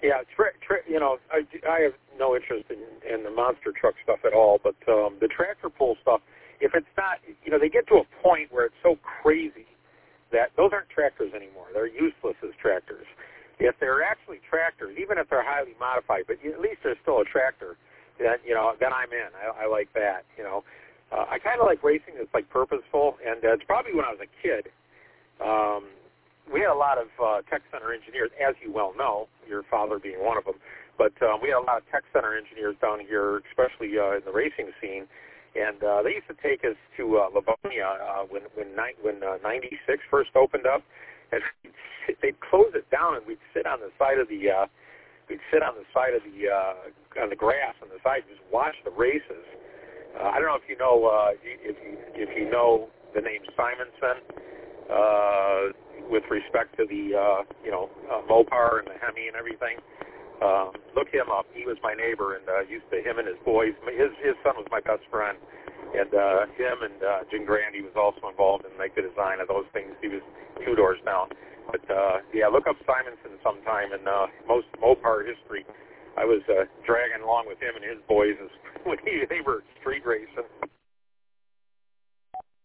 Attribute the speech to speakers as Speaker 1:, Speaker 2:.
Speaker 1: Yeah, I have no interest in the monster truck stuff at all, but the tractor pull stuff, if it's not, they get to a point where it's so crazy that those aren't tractors anymore. They're useless as tractors. If they're actually tractors, even if they're highly modified, but at least they're still a tractor, then I'm in. I like that. I kind of like racing that's like purposeful, and it's probably when I was a kid. We had a lot of tech center engineers, as you well know, your father being one of them. But we had a lot of tech center engineers down here, especially in the racing scene. And they used to take us to Livonia when 96 first opened up, and they'd close it down, and we'd sit on the side of the on the grass on the side, and just watch the races. I don't know if you know if you know the name Simonson. With respect to the, Mopar and the Hemi and everything. Look him up. He was my neighbor, and him and his boys, his son was my best friend, and him and Jim Grandy was also involved in the design of those things. He was two doors down. But, look up Simonson sometime, and most Mopar history. I was dragging along with him and his boys when they were street racing.